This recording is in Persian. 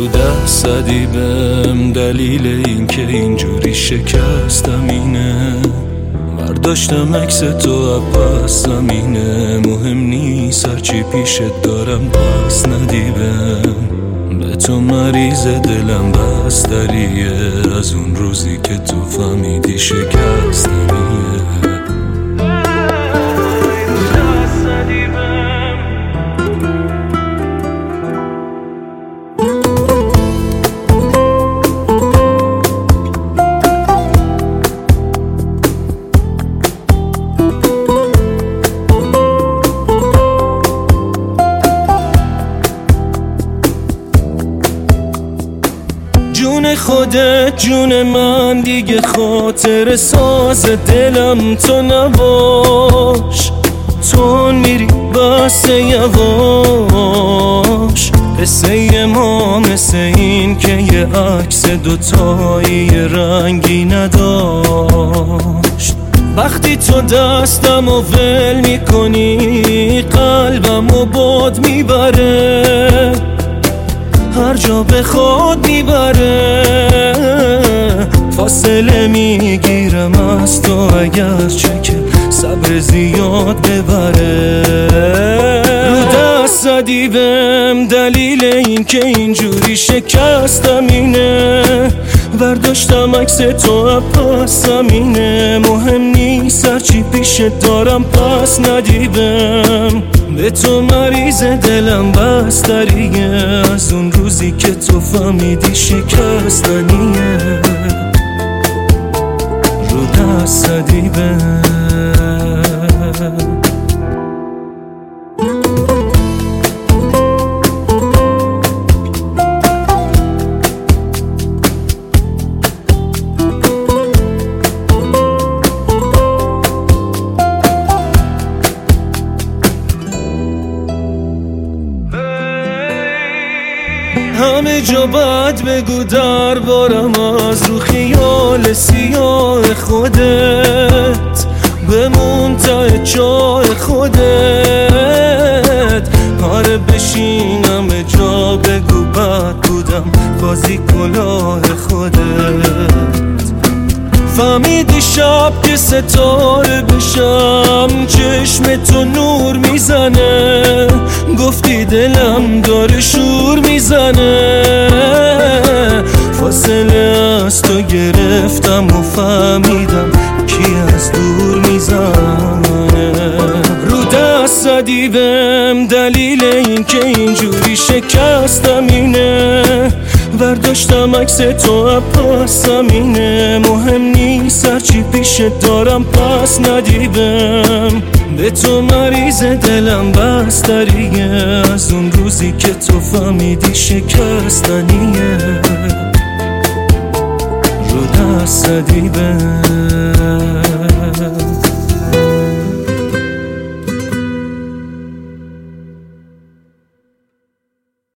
رو دست زدی بهم، دلیل این که اینجوری شکستم اینه. برداشتم عکس تو پس زمینه، مهم نیست هرچی پیشت دارم پس ندی بهم. به تو مریض دلم بستریه، از اون روزی که تو فهمیدی شکستمیه. جون خودت جون من، دیگه خاطر ساز دلم تو نباش. تو میری بس یواش، قصه ما مثل این که یه عکس دوتایی رنگی نداشت. وقتی تو دستم و ول میکنی، قلبم و باد میبره، هر جا به خود میبره. فاصله میگیرم از تو اگرچه که صبر زیاد ببره. رو دست زدی بهم، دلیل این که اینجوری شکستم اینه. برداشتم عکس تو پس زمینه، مهم نیست هرچی پیشت دارم پس ندی بهم. به تو مریض دلم بستریه، از اون روزی که تو فهمیدی شکستنیه. رو دست زدی بهم. همه جا بد بگو دربارم، از رو خیال سیاه خودت بمون ته چاه خودت. آره بشینم جا بگو بد بودم، بازی کلاه خودت. فهمیدی شب که ستاره بشم، چشم تو نور میزنه. گفتی دلم داره شور میزنه، فاصله از تو گرفتم و فهمیدم کی از دور میزنه. رو دست زدی بهم، دلیل این که اینجوری شکستم اینه. برداشتم عکس تو پس زمینه، مهم نیست هرچی پیشت دارم پس ندی بهم. به تو مریض دلم بستریه، از اون روزی که تو فهمیدی شکستنیه. رو دست زدی بهم.